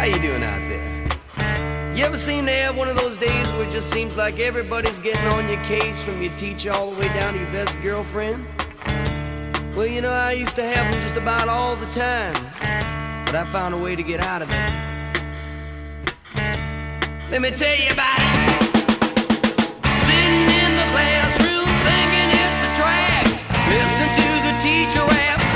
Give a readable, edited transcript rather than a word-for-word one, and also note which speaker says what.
Speaker 1: you doing out there? You ever seem to have one of those days where it just seems like everybody's getting on your case, from your teacher all the way down to your best girlfriend? Well, you know, I used to have them just about all the time, but I found a way to get out of it. Let me tell you about it. Sitting in the classroom thinking it's a drag, listening to the teacher rap